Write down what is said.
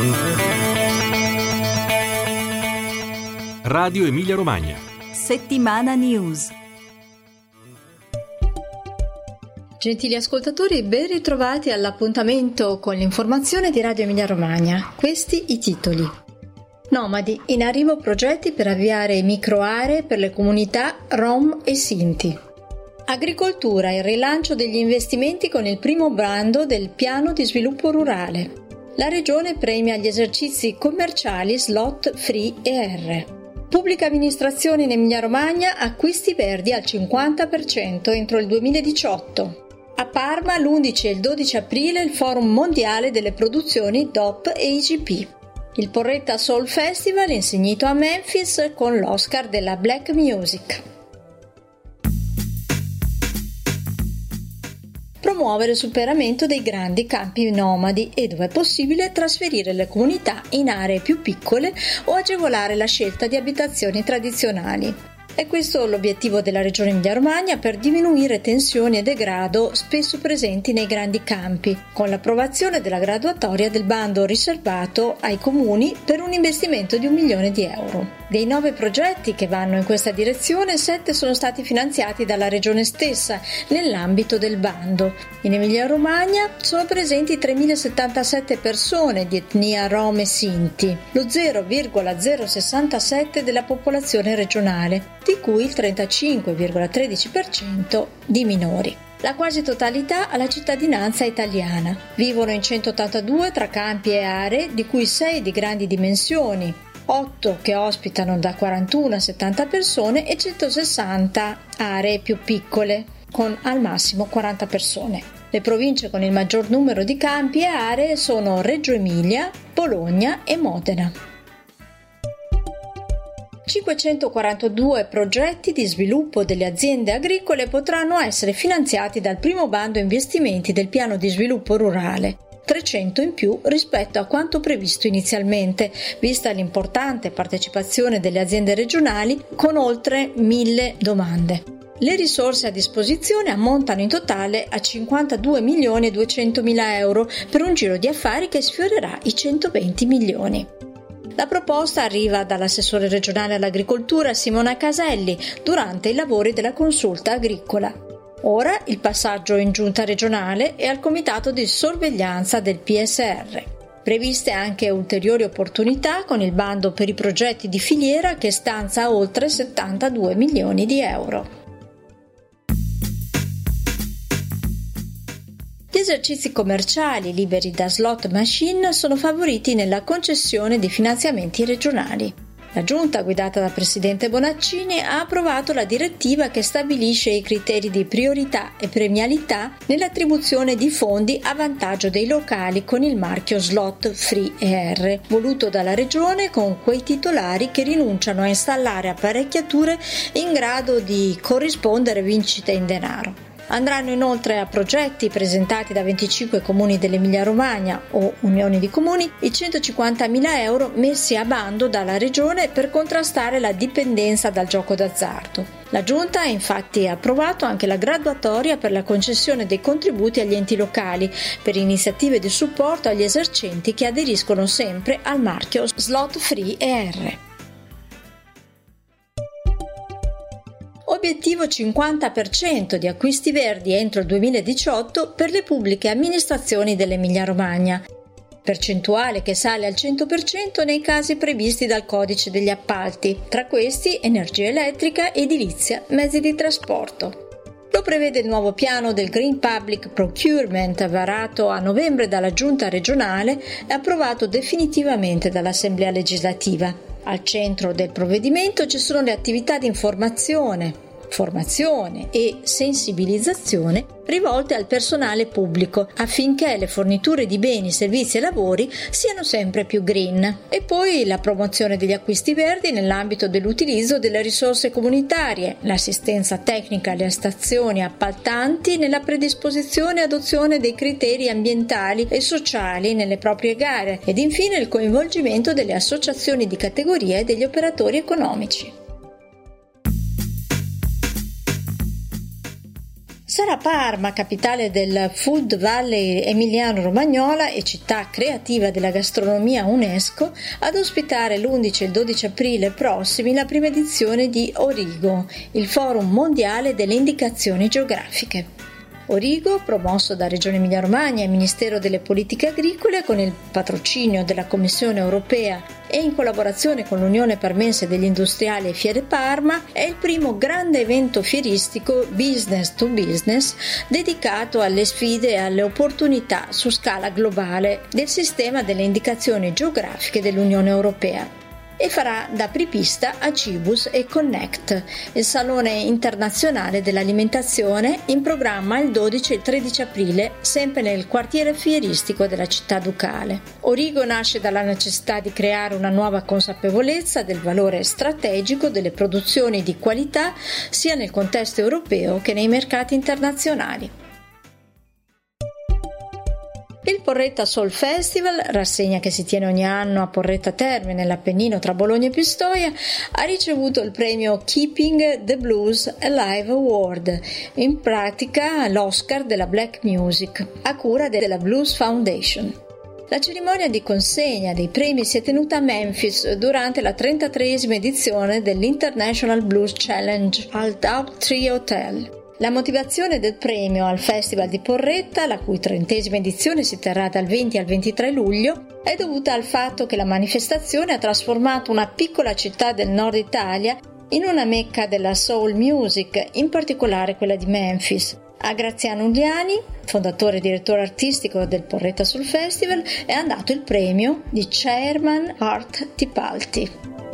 Radio Emilia Romagna. Settimana News. Gentili ascoltatori, ben ritrovati all'appuntamento con l'informazione di Radio Emilia Romagna. Questi i titoli. Nomadi, in arrivo progetti per avviare microaree per le comunità Rom e Sinti. Agricoltura, il rilancio degli investimenti con il primo bando del piano di sviluppo rurale. La Regione premia gli esercizi commerciali slot free ER. Pubblica amministrazione in Emilia Romagna, acquisti verdi al 50% entro il 2018. A Parma l'11 e il 12 aprile il Forum Mondiale delle Produzioni DOP e IGP. Il Porretta Soul Festival insignito a Memphis con l'Oscar della Black Music. Promuovere il superamento dei grandi campi nomadi e, dove è possibile, trasferire le comunità in aree più piccole o agevolare la scelta di abitazioni tradizionali. È questo l'obiettivo della Regione Emilia-Romagna per diminuire tensioni e degrado spesso presenti nei grandi campi, con l'approvazione della graduatoria del bando riservato ai comuni per un investimento di 1 milione di euro. Dei 9 progetti che vanno in questa direzione, 7 sono stati finanziati dalla Regione stessa nell'ambito del bando. In Emilia-Romagna sono presenti 3.077 persone di etnia Rom e Sinti, lo 0,067 della popolazione regionale, di cui il 35,13% di minori. La quasi totalità ha la cittadinanza italiana. Vivono in 182 tra campi e aree, di cui 6 di grandi dimensioni, 8 che ospitano da 41 a 70 persone e 160 aree più piccole, con al massimo 40 persone. Le province con il maggior numero di campi e aree sono Reggio Emilia, Bologna e Modena. 542 progetti di sviluppo delle aziende agricole potranno essere finanziati dal primo bando investimenti del piano di sviluppo rurale, 300 in più rispetto a quanto previsto inizialmente, vista l'importante partecipazione delle aziende regionali con oltre 1.000 domande. Le risorse a disposizione ammontano in totale a 52.200.000 euro per un giro di affari che sfiorerà i 120 milioni. La proposta arriva dall'assessore regionale all'agricoltura Simona Caselli durante i lavori della consulta agricola. Ora il passaggio in giunta regionale e al comitato di sorveglianza del PSR. Previste anche ulteriori opportunità con il bando per i progetti di filiera che stanzia oltre 72 milioni di euro. Gli esercizi commerciali liberi da slot machine sono favoriti nella concessione di finanziamenti regionali. La Giunta, guidata dal Presidente Bonaccini, ha approvato la direttiva che stabilisce i criteri di priorità e premialità nell'attribuzione di fondi a vantaggio dei locali con il marchio Slot Free ER, voluto dalla Regione con quei titolari che rinunciano a installare apparecchiature in grado di corrispondere vincite in denaro. Andranno inoltre a progetti presentati da 25 comuni dell'Emilia-Romagna o unioni di comuni i 150.000 euro messi a bando dalla Regione per contrastare la dipendenza dal gioco d'azzardo. La Giunta ha infatti approvato anche la graduatoria per la concessione dei contributi agli enti locali per iniziative di supporto agli esercenti che aderiscono sempre al marchio Slot Free ER. Obiettivo 50% di acquisti verdi entro il 2018 per le pubbliche amministrazioni dell'Emilia-Romagna, percentuale che sale al 100% nei casi previsti dal Codice degli Appalti, tra questi energia elettrica, edilizia, mezzi di trasporto. Lo prevede il nuovo piano del Green Public Procurement varato a novembre dalla Giunta regionale e approvato definitivamente dall'Assemblea legislativa. Al centro del provvedimento ci sono le attività di informazione, formazione e sensibilizzazione rivolte al personale pubblico affinché le forniture di beni, servizi e lavori siano sempre più green. E poi la promozione degli acquisti verdi nell'ambito dell'utilizzo delle risorse comunitarie, l'assistenza tecnica alle stazioni appaltanti nella predisposizione e adozione dei criteri ambientali e sociali nelle proprie gare ed infine il coinvolgimento delle associazioni di categoria e degli operatori economici. Sarà Parma, capitale del Food Valley emiliano-romagnola e città creativa della gastronomia UNESCO, ad ospitare l'11 e il 12 aprile prossimi la prima edizione di Origo, il Forum mondiale delle indicazioni geografiche. Origo, promosso da Regione Emilia-Romagna e Ministero delle Politiche Agricole con il patrocinio della Commissione Europea e in collaborazione con l'Unione Parmense degli Industriali e Fiere Parma, è il primo grande evento fieristico business to business dedicato alle sfide e alle opportunità su scala globale del sistema delle indicazioni geografiche dell'Unione Europea. E farà da apripista Acibus e Connect, il Salone internazionale dell'alimentazione in programma il 12 e il 13 aprile, sempre nel quartiere fieristico della città ducale. Origo nasce dalla necessità di creare una nuova consapevolezza del valore strategico delle produzioni di qualità sia nel contesto europeo che nei mercati internazionali. Il Porretta Soul Festival, rassegna che si tiene ogni anno a Porretta Terme nell'Appennino tra Bologna e Pistoia, ha ricevuto il premio Keeping the Blues Alive Award, in pratica l'Oscar della Black Music, a cura della Blues Foundation. La cerimonia di consegna dei premi si è tenuta a Memphis durante la 33esima edizione dell'International Blues Challenge al Doubttree Hotel. La motivazione del premio al Festival di Porretta, la cui 30esima edizione si terrà dal 20 al 23 luglio, è dovuta al fatto che la manifestazione ha trasformato una piccola città del nord Italia in una mecca della soul music, in particolare quella di Memphis. A Graziano Uliani, fondatore e direttore artistico del Porretta Soul Festival, è andato il premio di Chairman Art Tipalti.